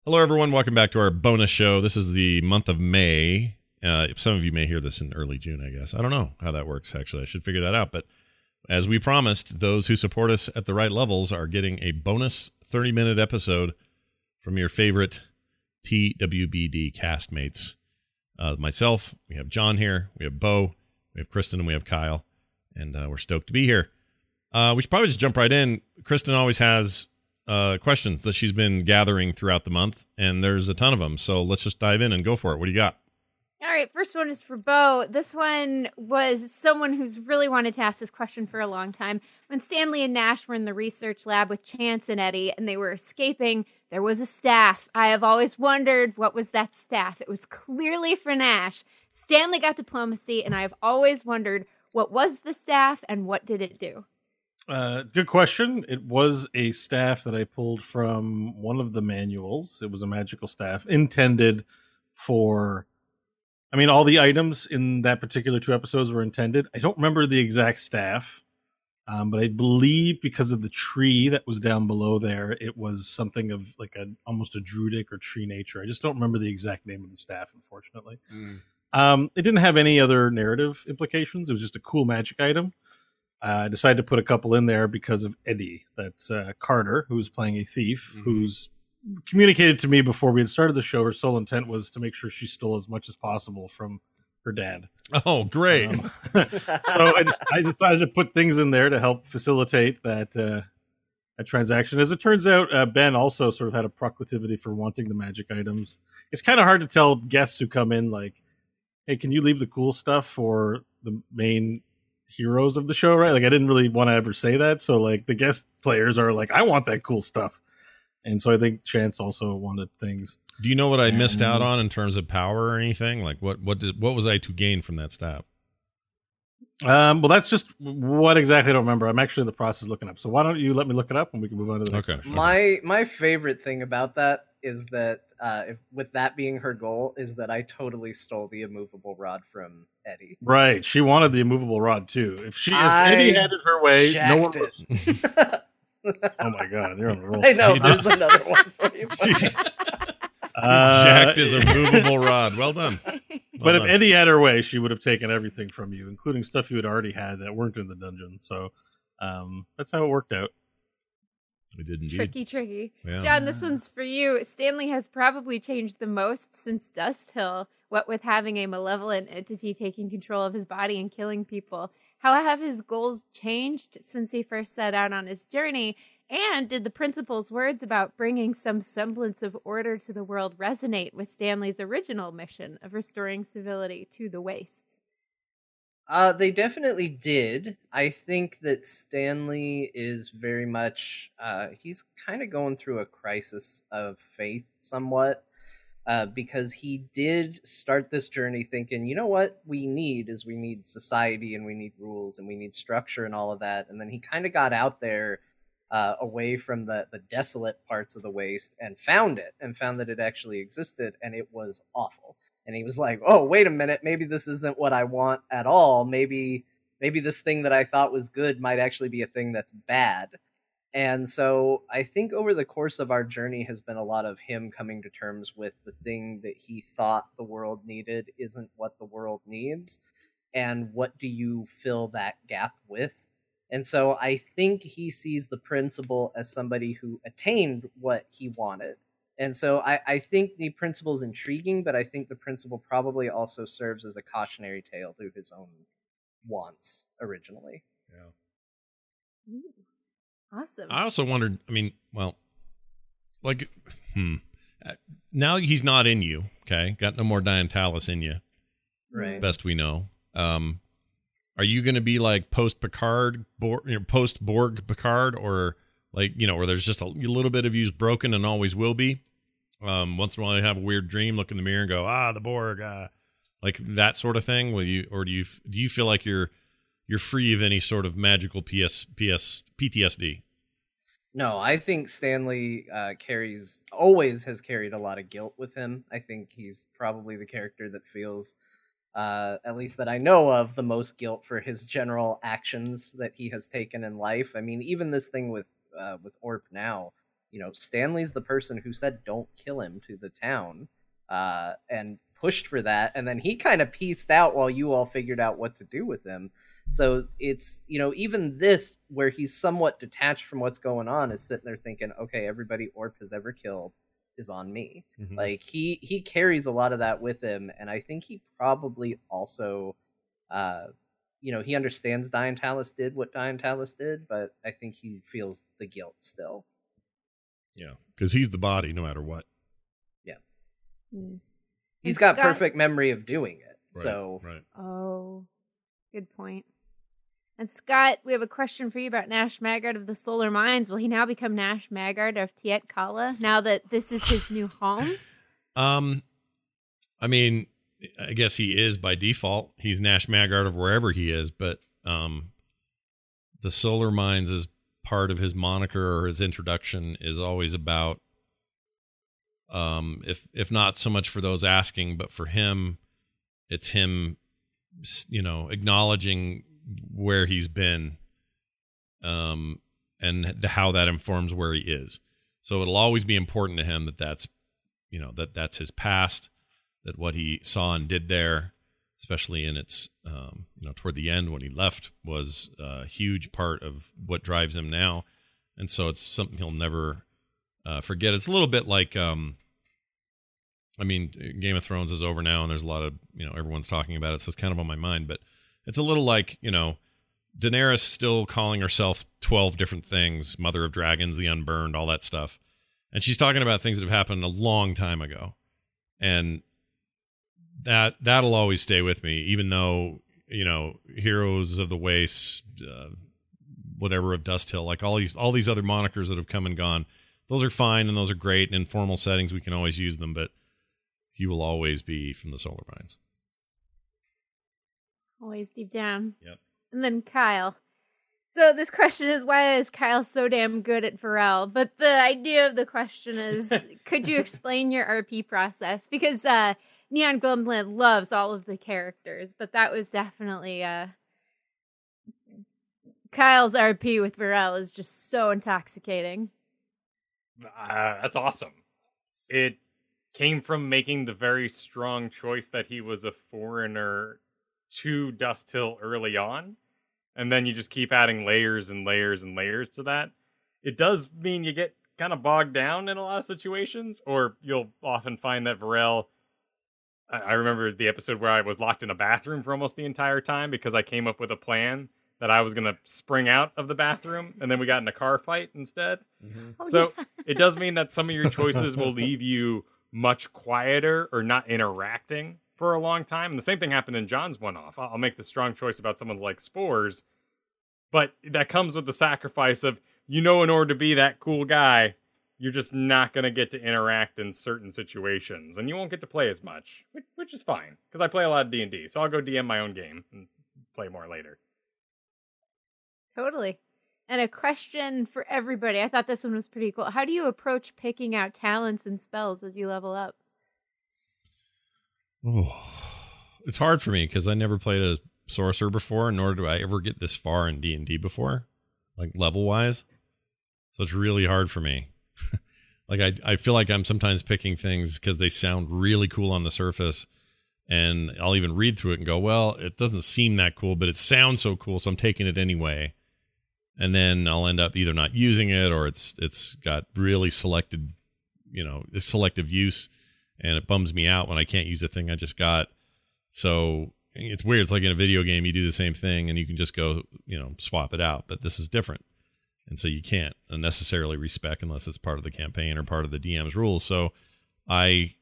Hello, everyone. Welcome back to our bonus show. This is the month of May. Some of you may hear this in early June, I guess. I don't know how that works, actually. I should figure that out. But as we promised, those who support us at the right levels are getting a bonus 30-minute episode from your favorite TWBD castmates. Myself, we have John here, we have Bo, we have Kristen, and we have Kyle. And we're stoked to be here. We should probably just jump right in. Kristen always has questions that she's been gathering throughout the month, and there's a ton of them. So let's just dive in and go for it. What do you got? All right, first one is for Bo. This one was someone who's really wanted to ask this question for a long time. When Stanley and Nash were in the research lab with Chance and Eddie, and they were escaping, there was a staff. I have always wondered, what was that staff? It was clearly for Nash. Stanley got diplomacy, and I have always wondered, what was the staff, and what did it do? Good question. It was a staff that I pulled from one of the manuals. It was a magical staff intended for, all the items in that particular 2 episodes were intended. I don't remember the exact staff, but I believe because of the tree that was down below there, it was something of like almost a druidic or tree nature. I just don't remember the exact name of the staff, unfortunately. It didn't have any other narrative implications. It was just a cool magic item. I decided to put a couple in there because of Eddie. That's Carter, who's playing a thief, who's communicated to me before we had started the show. Her sole intent was to make sure she stole as much as possible from her dad. Oh, great. So I decided to put things in there to help facilitate that transaction. As it turns out, Ben also sort of had a proclivity for wanting the magic items. It's kind of hard to tell guests who come in, like, hey, can you leave the cool stuff for the main heroes of the show, right? Like, I didn't really want to ever say that, so like the guest players are like, I want that cool stuff, and so I think Chance also wanted things. Do you know what I missed out on in terms of power or anything? Like, what was I to gain from that staff? Well, that's just what exactly I don't remember. I'm actually in the process of looking up. So why don't you let me look it up and we can move on to the next question. My favorite thing about that is that with that being her goal, is that I totally stole the immovable rod from Eddie. Right, she wanted the immovable rod too. If Eddie had it her way, no one was. Oh my god, you're on the roll. I know. There's another one for you. Jacked his immovable rod. Well done. But if Eddie had her way, she would have taken everything from you, including stuff you had already had that weren't in the dungeon. So that's how it worked out. We did indeed. Tricky. Yeah. John, this one's for you. Stanley has probably changed the most since Dust Hill, what with having a malevolent entity taking control of his body and killing people. How have his goals changed since he first set out on his journey? And did the principal's words about bringing some semblance of order to the world resonate with Stanley's original mission of restoring civility to the wastes? They definitely did. I think that Stanley is very much, he's kind of going through a crisis of faith somewhat, because he did start this journey thinking, you know what we need society, and we need rules, and we need structure and all of that. And then he kind of got out there away from the desolate parts of the waste and found that it actually existed, and it was awful. And he was like, oh, wait a minute, maybe this isn't what I want at all. Maybe this thing that I thought was good might actually be a thing that's bad. And so I think over the course of our journey has been a lot of him coming to terms with the thing that he thought the world needed isn't what the world needs. And what do you fill that gap with? And so I think he sees the principal as somebody who attained what he wanted. And so I think the principle is intriguing, but I think the principle probably also serves as a cautionary tale through his own wants originally. Yeah. Ooh, awesome. I also wondered, now he's not in you, okay? Got no more Diantalis in you. Right. Best we know. Are you going to be like post-Picard, post-Borg Picard, or like, where there's just a little bit of you's broken and always will be? Once in a while you have a weird dream, look in the mirror and go, the Borg, like that sort of thing. Will you, or do you feel like you're free of any sort of magical PTSD? No, I think Stanley always has carried a lot of guilt with him. I think he's probably the character that feels, at least that I know of, the most guilt for his general actions that he has taken in life. I mean, even this thing with Orp now, Stanley's the person who said don't kill him to the town, and pushed for that, and then he kind of pieced out while you all figured out what to do with him. So it's, even this, where he's somewhat detached from what's going on, is sitting there thinking, okay, everybody Orp has ever killed is on me. Mhm. Like he carries a lot of that with him, and I think he probably also he understands Dian Talis did what Dian Talis did, but I think he feels the guilt still. Yeah, because he's the body no matter what. He's got perfect memory of doing it. Right, So right. Oh, good point. And Scott, we have a question for you about Nash Maggard of the Solar Mines. Will he now become Nash Maggard of Tiet Kala now that this is his new home? I mean, I guess he is by default. He's Nash Maggard of wherever he is, but the Solar Mines is part of his moniker, or his introduction is always about, if not so much for those asking, but for him, it's him, acknowledging where he's been, and how that informs where he is. So it'll always be important to him that's his past, that what he saw and did there, especially in its, toward the end when he left, was a huge part of what drives him now. And so it's something he'll never forget. It's a little bit like, Game of Thrones is over now, and there's a lot of, everyone's talking about it, so it's kind of on my mind, but it's a little like, Daenerys still calling herself 12 different things, Mother of Dragons, the Unburned, all that stuff. And she's talking about things that have happened a long time ago. And that'll always stay with me, even though, Heroes of the Waste, whatever, of Dust Hill, like all these other monikers that have come and gone, those are fine and those are great. And in formal settings, we can always use them, but he will always be from the Solar Mines. Always deep down. Yep. And then Kyle. So this question is, why is Kyle so damn good at Varel? But the idea of the question is, could you explain your RP process? Because Neon Glimland loves all of the characters, but that was definitely Kyle's RP with Varel is just so intoxicating. That's awesome. It came from making the very strong choice that he was a foreigner to Dust Hill early on, and then you just keep adding layers and layers and layers to that. It does mean you get kind of bogged down in a lot of situations, or you'll often find that Varel... I remember the episode where I was locked in a bathroom for almost the entire time because I came up with a plan that I was going to spring out of the bathroom, and then we got in a car fight instead. Mm-hmm. Oh, So yeah. it does mean that some of your choices will leave you much quieter or not interacting for a long time. And the same thing happened in John's one-off. I'll make the strong choice about someone like Spores, but that comes with the sacrifice of, in order to be that cool guy, you're just not going to get to interact in certain situations, and you won't get to play as much, which is fine, because I play a lot of D&D, so I'll go DM my own game and play more later. Totally. And a question for everybody. I thought this one was pretty cool. How do you approach picking out talents and spells as you level up? Oh, it's hard for me because I never played a sorcerer before, nor do I ever get this far in D&D before, like level-wise. So it's really hard for me. Like I feel like I'm sometimes picking things because they sound really cool on the surface, and I'll even read through it and go, well, it doesn't seem that cool, but it sounds so cool, so I'm taking it anyway. And then I'll end up either not using it, or it's got really selective use, and it bums me out when I can't use a thing I just got. So it's weird. It's like in a video game, you do the same thing and you can just go, swap it out. But this is different. And so you can't necessarily respec unless it's part of the campaign or part of the DM's rules. So I,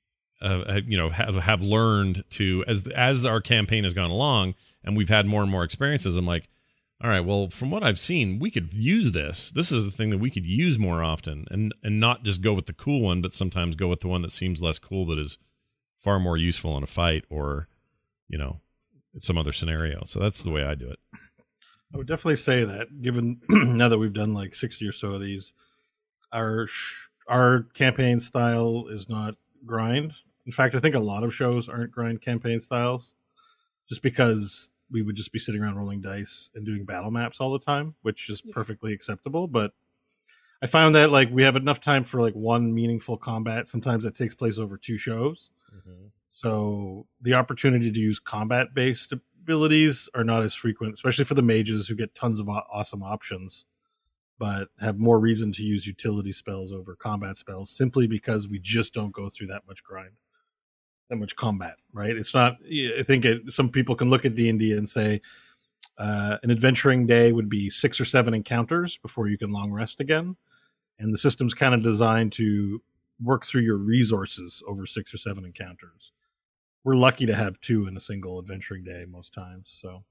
have learned to, as our campaign has gone along and we've had more and more experiences, I'm like, all right, well, from what I've seen, we could use this. This is the thing that we could use more often, and not just go with the cool one, but sometimes go with the one that seems less cool but is far more useful in a fight or, some other scenario. So that's the way I do it. I would definitely say that, given now that we've done like 60 or so of these, our campaign style is not grind. In fact, I think a lot of shows aren't grind campaign styles, just because we would just be sitting around rolling dice and doing battle maps all the time, which is perfectly acceptable. But I found that like we have enough time for like one meaningful combat. Sometimes it takes place over 2 shows. Mm-hmm. So the opportunity to use combat based abilities are not as frequent, especially for the mages who get tons of awesome options, but have more reason to use utility spells over combat spells simply because we just don't go through that much grind, that much combat, right? It's not, I think some people can look at D&D and say an adventuring day would be 6 or 7 encounters before you can long rest again. And the system's kind of designed to work through your resources over 6 or 7 encounters. We're lucky to have 2 in a single adventuring day most times. So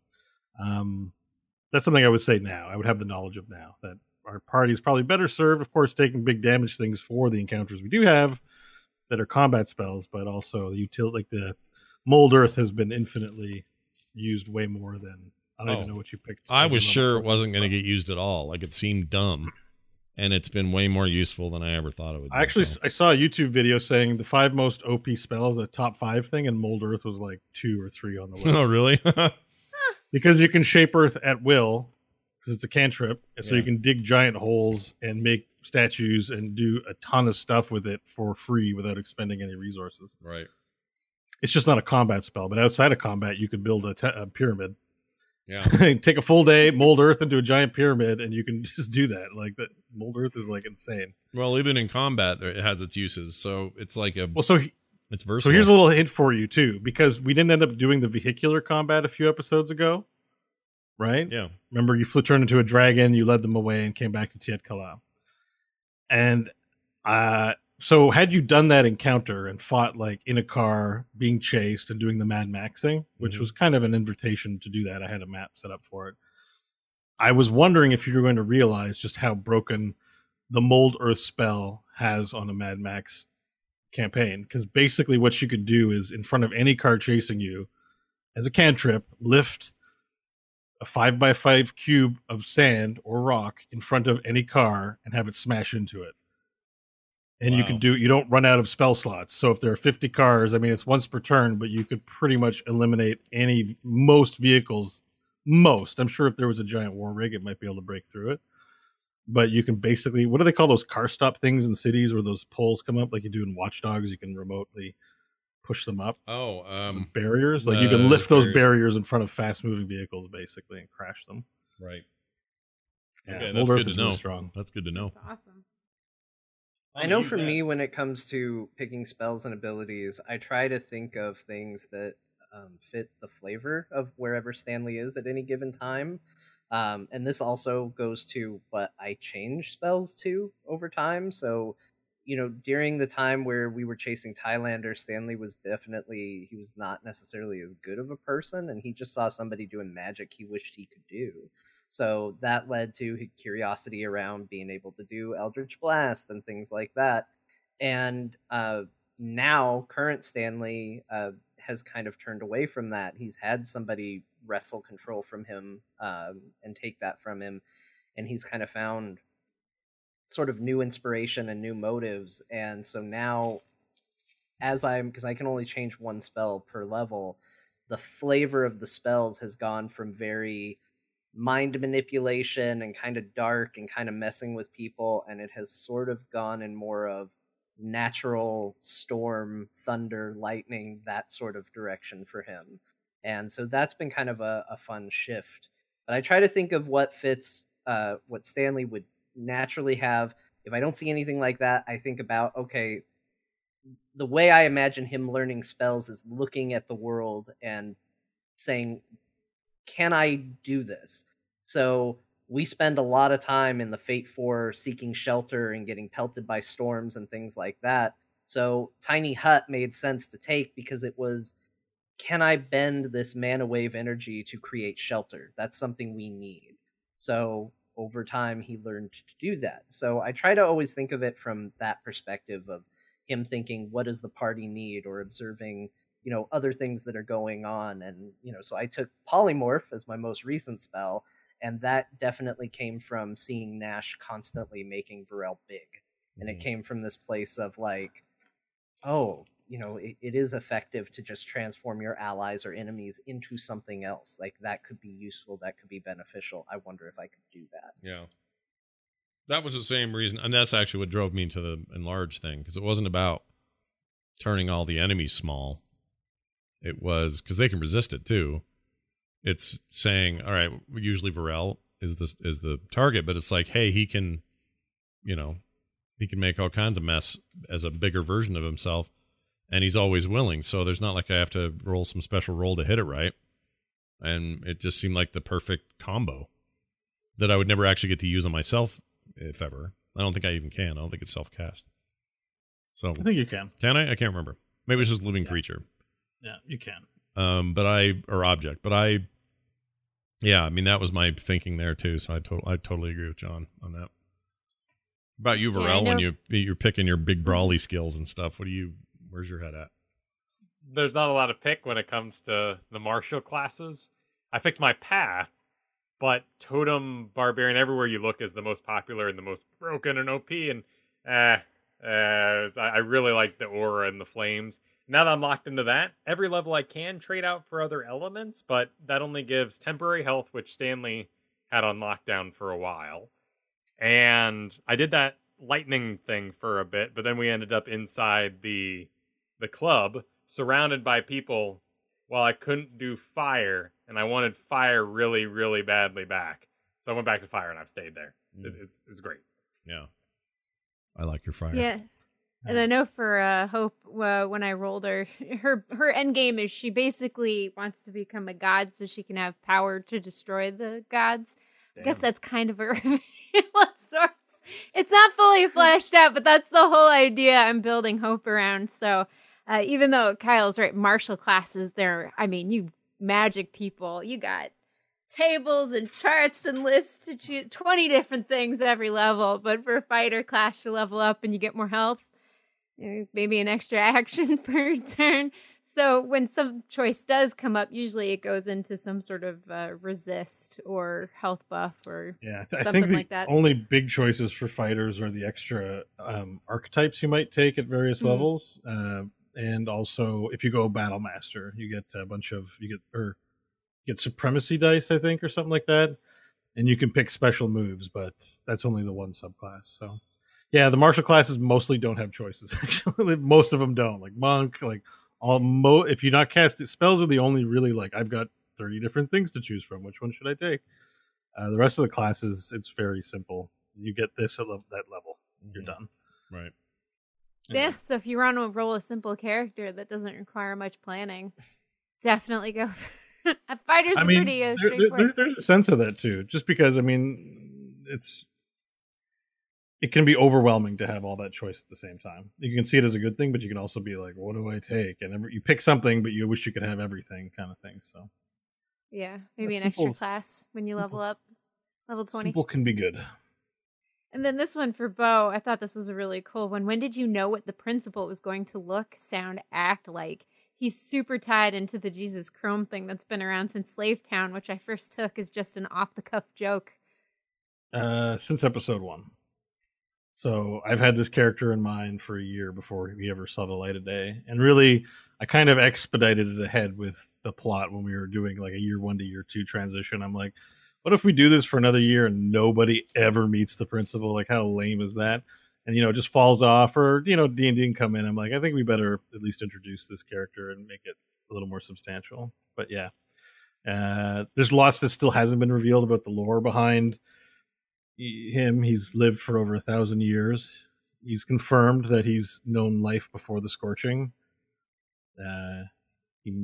that's something I would say now. I would have the knowledge of now that our party is probably better served, of course, taking big damage things for the encounters we do have that are combat spells, but also the utility, like the Mold Earth has been infinitely used way more than, I don't even know what you picked. I was sure it wasn't going to get used at all. Like it seemed dumb. And it's been way more useful than I ever thought it would be. I saw a YouTube video saying the 5 most OP spells, the top 5 thing, and Mold Earth was like 2 or 3 on the list. Oh, really? Because you can shape Earth at will, because it's a cantrip, so you can dig giant holes and make statues and do a ton of stuff with it for free without expending any resources. Right. It's just not a combat spell, but outside of combat, you could build a pyramid. Yeah. Take a full day, mold Earth into a giant pyramid, and you can just do that. Like that, Mold Earth is like insane. Well, even in combat, it has its uses, so it's like it's versatile. So here's a little hint for you too, because we didn't end up doing the vehicular combat a few episodes ago, right? Yeah. Remember, you turned into a dragon, you led them away, and came back to Tiet Kala. And so had you done that encounter and fought like in a car, being chased and doing the Mad Maxing, which was kind of an invitation to do that. I had a map set up for it. I was wondering if you were going to realize just how broken the Mold Earth spell has on a Mad Max campaign. Because basically what you could do is in front of any car chasing you as a cantrip, lift a 5x5 cube of sand or rock in front of any car and have it smash into it. And you don't run out of spell slots. So if there are 50 cars, I mean, it's once per turn, but you could pretty much eliminate most vehicles. I'm sure if there was a giant war rig, it might be able to break through it. But you can basically, what do they call those car stop things in cities where those poles come up like you do in Watch Dogs? You can remotely push them up. Barriers. Like you can lift those barriers in front of fast moving vehicles basically and crash them. Right. Yeah, okay, that's good to know. Strong. That's good to know. That's awesome. I know for me, when it comes to picking spells and abilities, I try to think of things that fit the flavor of wherever Stanley is at any given time. And this also goes to what I change spells to over time. So, during the time where we were chasing Thailander, Stanley was he was not necessarily as good of a person, and he just saw somebody doing magic he wished he could do. So that led to curiosity around being able to do Eldritch Blast and things like that. And now, current Stanley has kind of turned away from that. He's had somebody wrestle control from him and take that from him. And he's kind of found sort of new inspiration and new motives. And so now, because I can only change 1 spell per level, the flavor of the spells has gone from very mind manipulation and kind of dark and kind of messing with people, and it has sort of gone in more of natural storm, thunder, lightning, that sort of direction for him. And so that's been kind of a fun shift. But I try to think of what fits what Stanley would naturally have. If I don't see anything like that, I think about, okay, the way I imagine him learning spells is looking at the world and saying, can I do this? So we spend a lot of time in the Fate 4 seeking shelter and getting pelted by storms and things like that. So Tiny Hut made sense to take because it was, can I bend this mana wave energy to create shelter? That's something we need. So over time, he learned to do that. So I try to always think of it from that perspective of him thinking, what does the party need? Or observing other things that are going on. And, so I took Polymorph as my most recent spell, and that definitely came from seeing Nash constantly making Varel big. And it came from this place of like, oh, it is effective to just transform your allies or enemies into something else. Like that could be useful, that could be beneficial. I wonder if I could do that. Yeah. That was the same reason, and that's actually what drove me to the enlarge thing, because it wasn't about turning all the enemies small. It was because they can resist it too. It's saying, all right, usually Varel is the target, but it's like, hey, he can make all kinds of mess as a bigger version of himself, and he's always willing. So there's not like I have to roll some special roll to hit it right. And it just seemed like the perfect combo that I would never actually get to use on myself, if ever. I don't think I even can. I don't think it's self-cast. So I think you can. Can I? I can't remember. Maybe it's just living creature. Yeah, you can. Or object. Yeah, I mean, that was my thinking there too. So I totally agree with John on that. About you, Varel, when you're picking your big brawly skills and stuff, where's your head at? There's not a lot of pick when it comes to the martial classes. I picked my path, but Totem Barbarian, everywhere you look, is the most popular and the most broken and OP. And I really like the aura and the flames. Now that I'm locked into that, every level I can trade out for other elements, but that only gives temporary health, which Stanley had on lockdown for a while. And I did that lightning thing for a bit, but then we ended up inside the club, surrounded by people, while I couldn't do fire, and I wanted fire really, really badly back. So I went back to fire, and I've stayed there. It's great. Yeah. I like your fire. Yeah. And I know for Hope, when I rolled her end game is she basically wants to become a god so she can have power to destroy the gods. Damn. I guess that's kind of a reveal of sorts. It's not fully fleshed out, but that's the whole idea I'm building Hope around. So even though Kyle's right, martial classes, you magic people, you got tables and charts and lists to choose 20 different things at every level. But for a fighter class, you level up and you get more health. Maybe an extra action per turn. So when some choice does come up, usually it goes into some sort of resist or health buff or something like that. Only big choices for fighters are the extra archetypes you might take at various levels. And also, if you go Battle Master, you get you get supremacy dice, I think, or something like that. And you can pick special moves, but that's only the one subclass. So yeah, the martial classes mostly don't have choices. Actually, most of them don't. Like monk, like if you're not casting spells, are the only really like I've got 30 different things to choose from. Which one should I take? The rest of the classes, it's very simple. You get this at that level, you're done. Right. Yeah. So if you want to roll a simple character that doesn't require much planning, definitely go. Fighters are pretty straightforward. There's a sense of that too. Just because it can be overwhelming to have all that choice at the same time. You can see it as a good thing, but you can also be like, what do I take? And you pick something, but you wish you could have everything kind of thing. So yeah, maybe an extra class when you level up. Level 20. Simple can be good. And then this one for Bo, I thought this was a really cool one. When did you know what the principal was going to look, sound, act like? He's super tied into the Jesus Chrome thing that's been around since Slave Town, which I first took as just an off-the-cuff joke. Since episode 1. So I've had this character in mind for a year before he ever saw the light of day. And really, I kind of expedited it ahead with the plot when we were doing like a year 1 to year 2 transition. I'm like, what if we do this for another year and nobody ever meets the principal? Like, how lame is that? And, it just falls off, or, D&D can come in. I'm like, I think we better at least introduce this character and make it a little more substantial. But yeah, there's lots that still hasn't been revealed about the lore behind him. He's lived for over 1,000 years. He's confirmed that he's known life before the Scorching. He,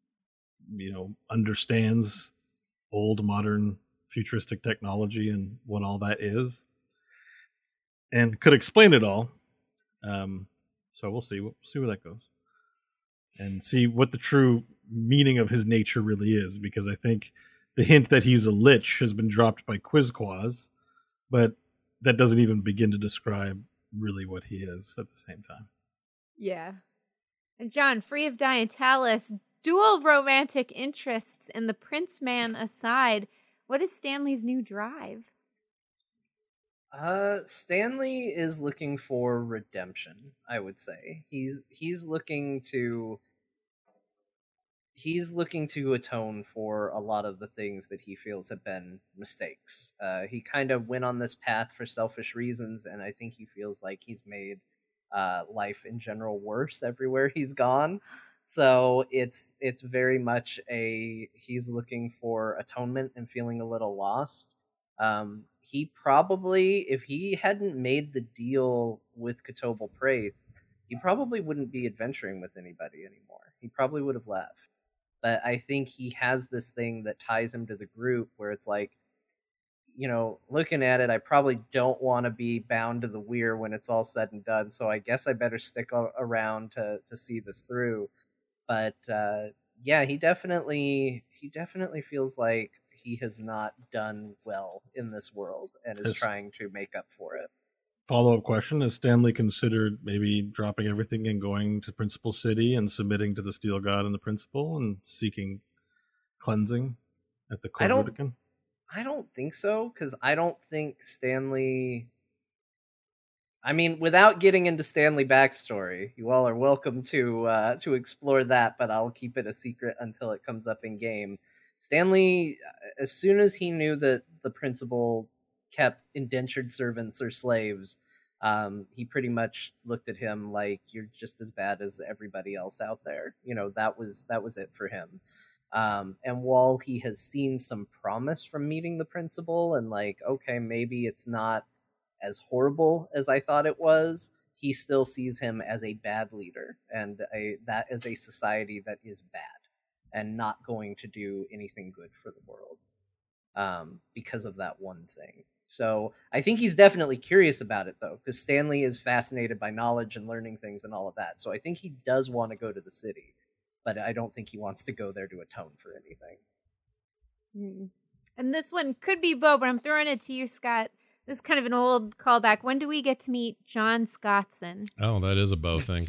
understands old, modern, futuristic technology and what all that is, and could explain it all. So we'll see. We'll see where that goes, and see what the true meaning of his nature really is. Because I think the hint that he's a lich has been dropped by Quizquaz, but that doesn't even begin to describe really what he is at the same time. Yeah. And John, free of Dientalis, dual romantic interests, and the Prince Man aside, what is Stanley's new drive? Stanley is looking for redemption, I would say. He's looking to... he's looking to atone for a lot of the things that he feels have been mistakes. He kind of went on this path for selfish reasons, and I think he feels like he's made life in general worse everywhere he's gone. So it's very much he's looking for atonement and feeling a little lost. He probably, if he hadn't made the deal with Kotoble Praith, he probably wouldn't be adventuring with anybody anymore. He probably would have left. But I think he has this thing that ties him to the group where it's like, you know, looking at it, I probably don't want to be bound to the Weir when it's all said and done. So I guess I better stick around to see this through. But yeah, he definitely feels like he has not done well in this world and is trying to make up for it. Follow-up question: has Stanley considered maybe dropping everything and going to Principal City and submitting to the Steel God and the Principal and seeking cleansing at the Code Vatican? I don't think so, because I don't think Stanley... I mean, without getting into Stanley backstory, you all are welcome to explore that, but I'll keep it a secret until it comes up in game. Stanley, as soon as he knew that the Principal kept indentured servants or slaves, he pretty much looked at him like, you're just as bad as everybody else out there. You know, that was it for him. And while he has seen some promise from meeting the Principal and like, okay, maybe it's not as horrible as I thought it was, he still sees him as a bad leader and that is a society that is bad and not going to do anything good for the world because of that one thing. So I think he's definitely curious about it, though, because Stanley is fascinated by knowledge and learning things and all of that. So I think he does want to go to the city, but I don't think he wants to go there to atone for anything. And this one could be Bo, but I'm throwing it to you, Scott. This is kind of an old callback. When do we get to meet John Scottson? Oh, that is a Bo thing.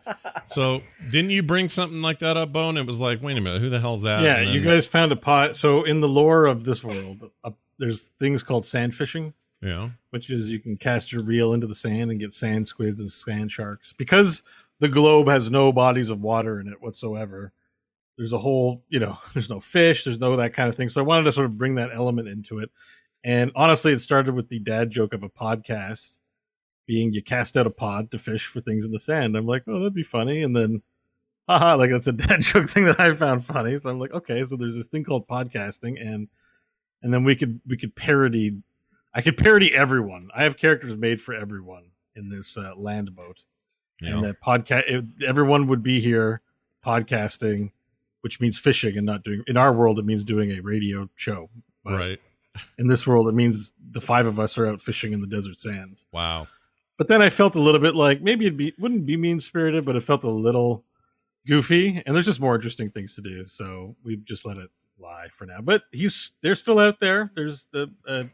So didn't you bring something like that up, Bo? And it was like, wait a minute, who the hell's that? Yeah, you guys found a pot. So in the lore of this world, there's things called sand fishing. Yeah. Which is you can cast your reel into the sand and get sand squids and sand sharks. Because the globe has no bodies of water in it whatsoever, there's a whole, there's no fish, there's no that kind of thing. So I wanted to sort of bring that element into it. And honestly, it started with the dad joke of a podcast being you cast out a pod to fish for things in the sand. I'm like, oh, that'd be funny. And then, haha, like that's a dad joke thing that I found funny. So I'm like, okay, so there's this thing called podcasting, and then we could parody. I could parody everyone. I have characters made for everyone in this land boat, and that podcast. Everyone would be here podcasting, which means fishing and not doing. In our world, it means doing a radio show, but right? In this world, it means the five of us are out fishing in the desert sands. Wow. But then I felt a little bit like maybe wouldn't be mean-spirited, but it felt a little goofy, and there's just more interesting things to do. So we've just let it lie for now. But they're still out there. There's the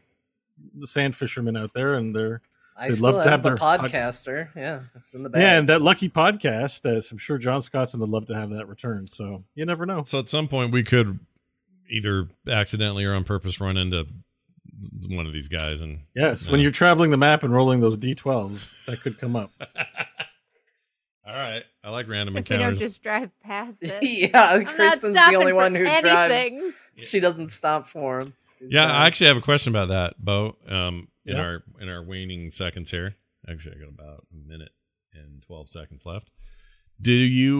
sand fishermen out there, and they'd love to have the their podcaster. Yeah, it's in the bag. Yeah, and that lucky podcast. I'm sure John Scottson would love to have that return. So you never know. So at some point we could either accidentally or on purpose run into one of these guys, and when you're traveling the map and rolling those D12s, that could come up. All right, I like random if encounters. We don't just drive past it. Yeah, Kristen's the only one who drives. She doesn't stop for him. I actually have a question about that, Bo. In our waning seconds here, actually, I got about a minute and 12 seconds left. Do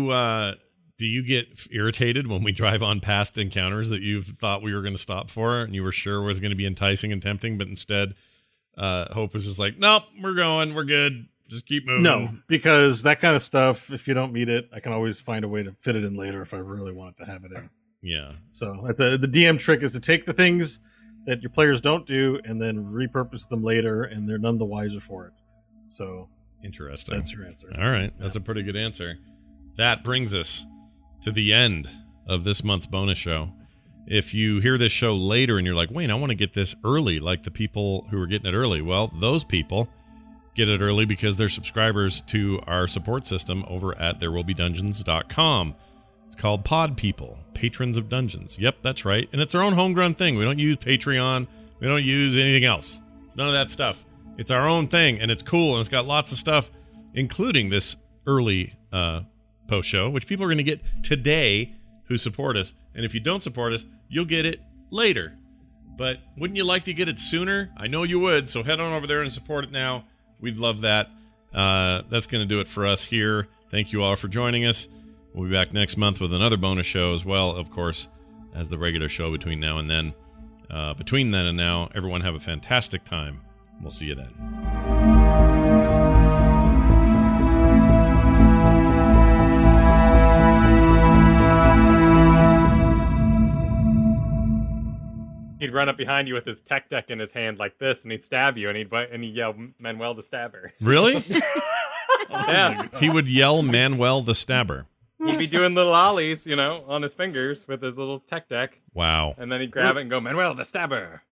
you get irritated when we drive on past encounters that you thought we were going to stop for and you were sure was going to be enticing and tempting, but instead Hope was just like, nope, we're good. Just keep moving. No, because that kind of stuff, if you don't meet it, I can always find a way to fit it in later if I really want to have it in. Yeah. So the DM trick is to take the things that your players don't do and then repurpose them later, and they're none the wiser for it. So interesting. That's your answer. All right. That's a pretty good answer. That brings us to the end of this month's bonus show. If you hear this show later and you're like, wait, I want to get this early, like the people who are getting it early. Well, those people get it early because they're subscribers to our support system over at therewillbedungeons.com. It's called Pod People, Patrons of Dungeons. Yep, that's right. And it's our own homegrown thing. We don't use Patreon. We don't use anything else. It's none of that stuff. It's our own thing, and it's cool, and it's got lots of stuff, including this early post show, which people are going to get today who support us. And if you don't support us, you'll get it later. But wouldn't you like to get it sooner? I know you would, so head on over there and support it now. We'd love that. That's going to do it for us here. Thank you all for joining us. We'll be back next month with another bonus show as well, of course, as the regular show between now and then. Between then and now, everyone have a fantastic time. We'll see you then. He'd run up behind you with his tech deck in his hand like this, and he'd stab you, and he'd yell, "Manuel the Stabber." Really? Yeah. He would yell Manuel the Stabber. He'd be doing little ollies, on his fingers with his little tech deck, Wow. and then he'd grab it and go, "Manuel the Stabber."